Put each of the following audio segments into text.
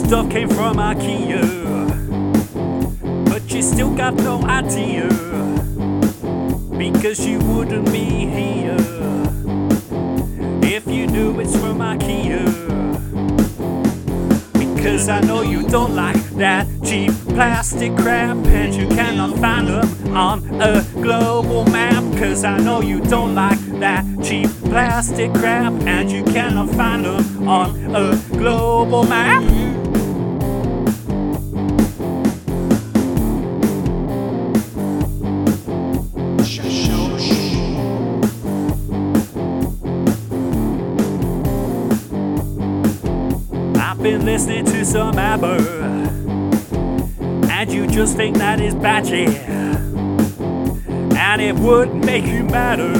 stuff came from IKEA, but you still got no idea, because you wouldn't be here if you knew it's from IKEA. Because I know you don't like that cheap plastic crap, and you cannot find them on a global map. Cause I know you don't like that cheap plastic crap, and you cannot find them on a global map. I've been listening to some ABBA, and you just think that is batchy, and it would make you madder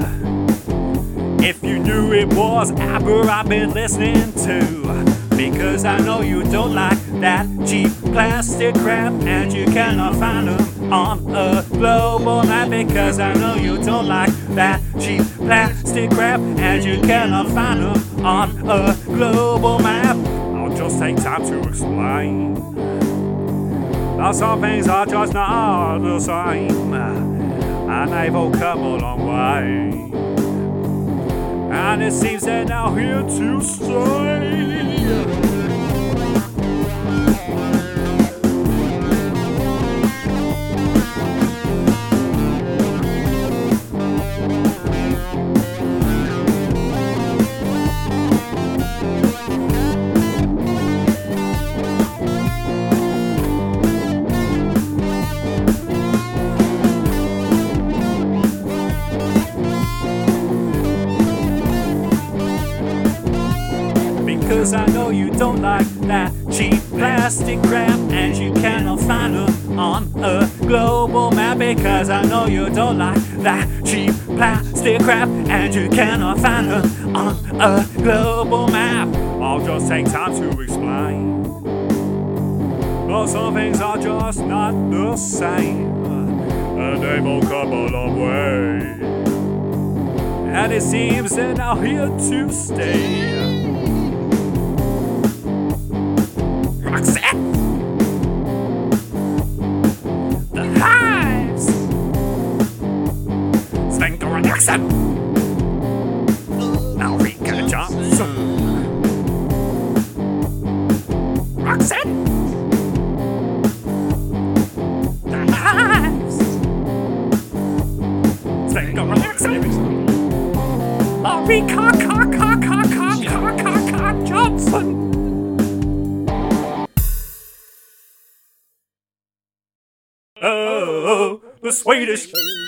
if you knew it was ABBA I've been listening to. Because I know you don't like that cheap plastic crap, and you cannot find them on a global map. Because I know you don't like that cheap plastic crap, and you cannot find them on a global map. I'll just take time to explain that some things are just not the same, and they've all come a long way, and it seems they're now here to stay. Because I know you don't like that cheap plastic crap, and you cannot find them on a global map. Because I know you don't like that cheap plastic crap, and you cannot find them on a global map. I'll just take time to explain, but some things are just not the same, and they've all come a long way, and it seems they're now here to stay. Roxette, The Hives, Sven-Goran Eriksson, Ulrika Jonsson, Roxette, The Hives, Sven-Goran Eriksson, Ulrika Jonsson. Oh, the Swedish